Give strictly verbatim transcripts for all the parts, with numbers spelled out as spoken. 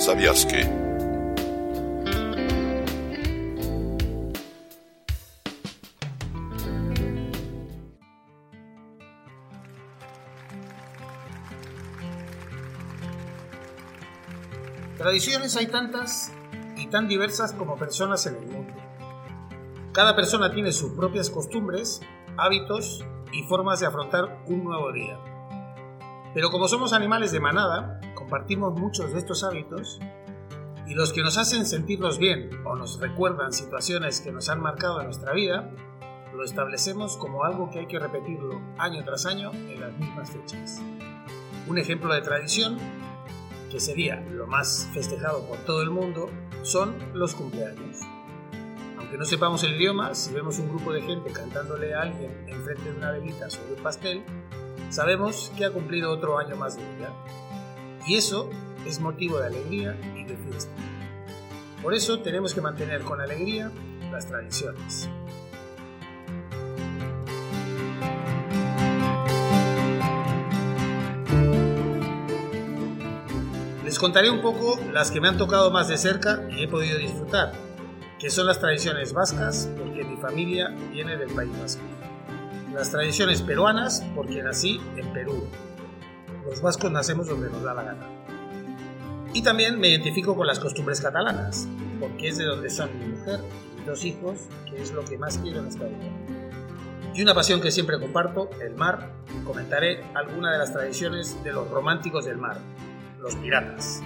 ¿Sabías que? Tradiciones hay tantas y tan diversas como personas en el mundo. Cada persona tiene sus propias costumbres, hábitos y formas de afrontar un nuevo día. Pero como somos animales de manada, compartimos muchos de estos hábitos y los que nos hacen sentirnos bien o nos recuerdan situaciones que nos han marcado en nuestra vida, lo establecemos como algo que hay que repetirlo año tras año en las mismas fechas. Un ejemplo de tradición, que sería lo más festejado por todo el mundo, son los cumpleaños. Aunque no sepamos el idioma, si vemos un grupo de gente cantándole a alguien enfrente de una velita sobre un pastel, sabemos que ha cumplido otro año más de vida. Y eso es motivo de alegría y de fiesta. Por eso tenemos que mantener con alegría las tradiciones. Les contaré un poco las que me han tocado más de cerca y he podido disfrutar, que son las tradiciones vascas, porque mi familia viene del País Vasco. Las tradiciones peruanas, porque nací en Perú. Los vascos nacemos donde nos da la gana. Y también me identifico con las costumbres catalanas, porque es de donde son mi mujer y mis dos hijos, que es lo que más quiero en esta vida. Y una pasión que siempre comparto, el mar. Comentaré algunas de las tradiciones de los románticos del mar, los piratas.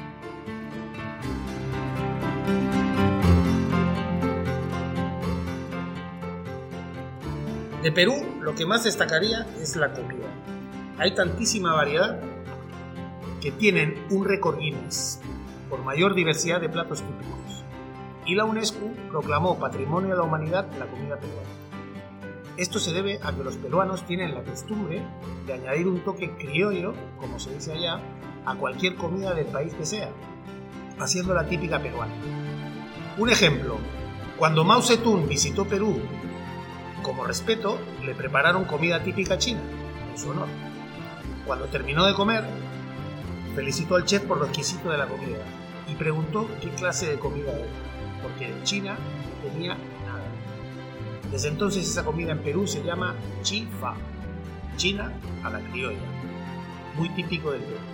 De Perú, lo que más destacaría es la comida. Hay tantísima variedad que tienen un récord Guinness por mayor diversidad de platos típicos. Y la UNESCO proclamó Patrimonio de la Humanidad la comida peruana. Esto se debe a que los peruanos tienen la costumbre de añadir un toque criollo, como se dice allá, a cualquier comida del país que sea, haciendo la típica peruana. Un ejemplo, cuando Mao Zedong visitó Perú, como respeto, le prepararon comida típica china, en su honor. Cuando terminó de comer, felicitó al chef por lo exquisito de la comida y preguntó qué clase de comida era, porque en China no tenía nada. Desde entonces esa comida en Perú se llama chi fa, china a la criolla, muy típico del Perú.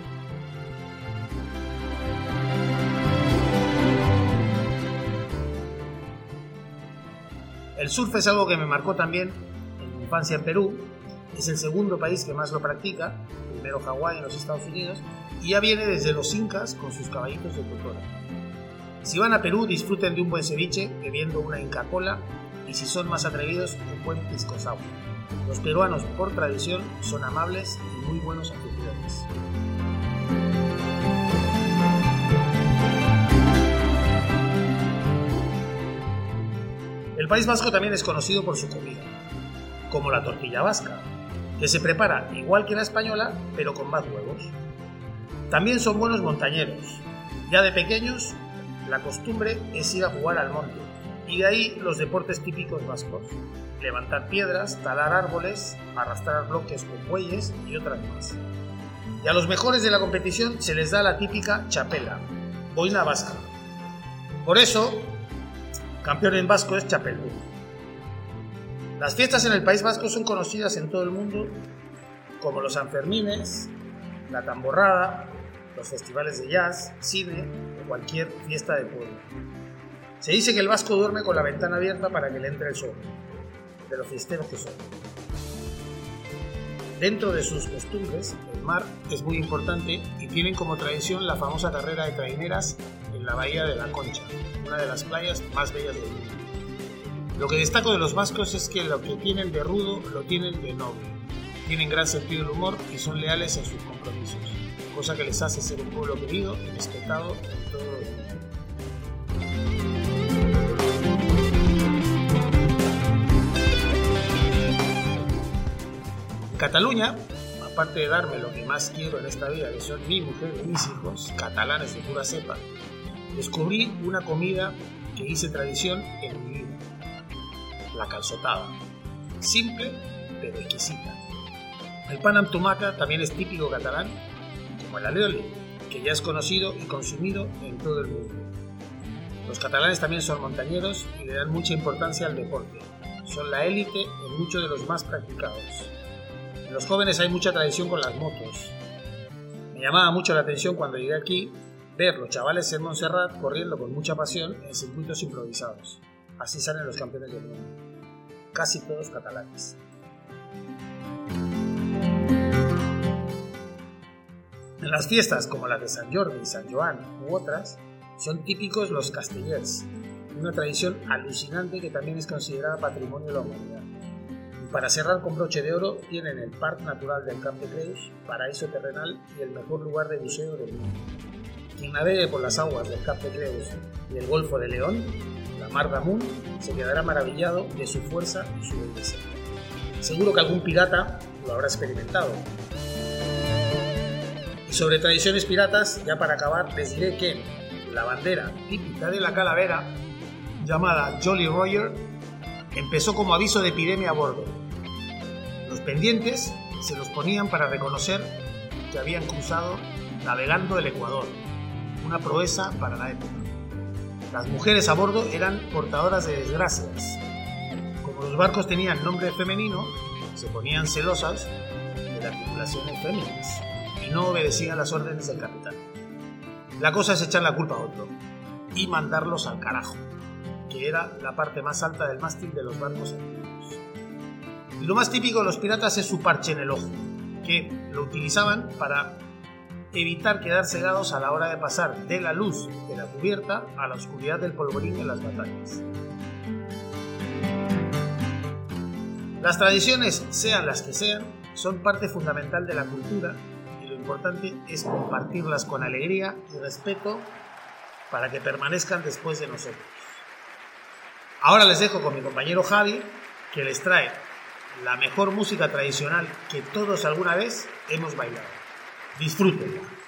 El surf es algo que me marcó también en mi infancia en Perú. Es el segundo país que más lo practica, primero Hawái en los Estados Unidos, y ya viene desde los incas con sus caballitos de totora. Si van a Perú, disfruten de un buen ceviche bebiendo una Inca Kola, y si son más atrevidos, un buen pisco sour. Los peruanos, por tradición, son amables y muy buenos anfitriones. El País Vasco también es conocido por su comida, como la tortilla vasca, que se prepara igual que la española, pero con más huevos. También son buenos montañeros. Ya de pequeños, la costumbre es ir a jugar al monte, y de ahí los deportes típicos vascos: levantar piedras, talar árboles, arrastrar bloques con bueyes y otras más. Y a los mejores de la competición se les da la típica txapela, boina vasca. Por eso, campeón en vasco es txapeldun. Las fiestas en el País Vasco son conocidas en todo el mundo como los Sanfermines, la tamborrada, los festivales de jazz, cine o cualquier fiesta de pueblo. Se dice que el vasco duerme con la ventana abierta para que le entre el sol, de los fiesteros que son. Dentro de sus costumbres, el mar es muy importante y tienen como tradición la famosa carrera de traineras en la bahía de la Concha, una de las playas más bellas del mundo. Lo que destaco de los vascos es que lo que tienen de rudo lo tienen de noble. Tienen gran sentido del humor y son leales en sus compromisos, cosa que les hace ser un pueblo querido y respetado en todo el mundo. En Cataluña, aparte de darme lo que más quiero en esta vida, que son mi mujer y mis hijos, catalanes de pura cepa, descubrí una comida que hice tradición en mi vida: la calçotada. Simple, pero exquisita. El pan amb tomaca también es típico catalán, como el alioli, que ya es conocido y consumido en todo el mundo. Los catalanes también son montañeros y le dan mucha importancia al deporte. Son la élite en muchos de los más practicados. En los jóvenes hay mucha tradición con las motos. Me llamaba mucho la atención cuando llegué aquí ver los chavales en Montserrat corriendo con mucha pasión en circuitos improvisados. Así salen los campeones del mundo. Casi todos catalanes. En las fiestas como las de Sant Jordi, Sant Joan u otras, son típicos los castellers, una tradición alucinante que también es considerada patrimonio de la humanidad. Y para cerrar con broche de oro, tienen el Parc Natural del Cap de Creus, paraíso terrenal y el mejor lugar de buceo del mundo. Quien navegue por las aguas del Cap de Creus y el Golfo de León, la Mar d'Amunt, se quedará maravillado de su fuerza y su belleza. Seguro que algún pirata lo habrá experimentado. Y sobre tradiciones piratas, ya para acabar, les diré que la bandera típica de la Calavera, llamada Jolly Roger, empezó como aviso de epidemia a bordo. Los pendientes se los ponían para reconocer que habían cruzado navegando el Ecuador, una proeza para la época. Las mujeres a bordo eran portadoras de desgracias. Como los barcos tenían nombre femenino, se ponían celosas de las tripulaciones femeninas y no obedecían las órdenes del capitán. La cosa es echar la culpa a otro y mandarlos al carajo, que era la parte más alta del mástil de los barcos antiguos. Y lo más típico de los piratas es su parche en el ojo, que lo utilizaban para evitar quedar cegados a la hora de pasar de la luz de la cubierta a la oscuridad del polvorín en las batallas. Las tradiciones, sean las que sean, son parte fundamental de la cultura y lo importante es compartirlas con alegría y respeto para que permanezcan después de nosotros. Ahora les dejo con mi compañero Javi, que les trae la mejor música tradicional que todos alguna vez hemos bailado. Disfrútenla.